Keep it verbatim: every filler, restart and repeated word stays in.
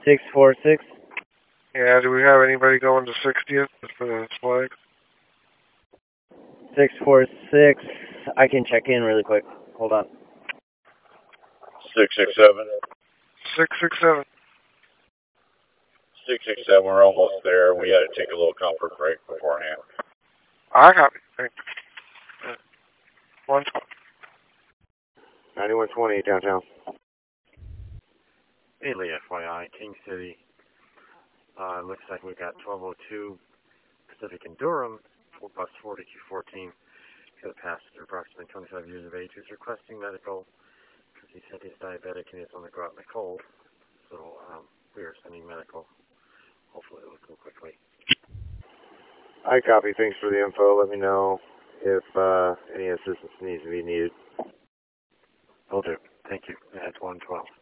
six four six. Yeah, do we have anybody going to sixtieth for the flag? six four six. I can check in really quick. Hold on. six six seven. six six seven. six six seven, we're almost there. We had to take a little comfort break beforehand. I copy. Thank you. One twelve. ninety-one twenty downtown. Haley, F Y I, King City. Uh, looks like we got twelve oh two Pacific and Durham, bus forty-two fourteen. Got a passenger approximately twenty-five years of age who's requesting medical because he said he's diabetic and he doesn't want to go out in the cold. So um, we are sending medical. Hopefully it'll go quickly. I copy. Thanks for the info. Let me know if uh, any assistance needs to be needed. Will do. Thank you. That's one twelve.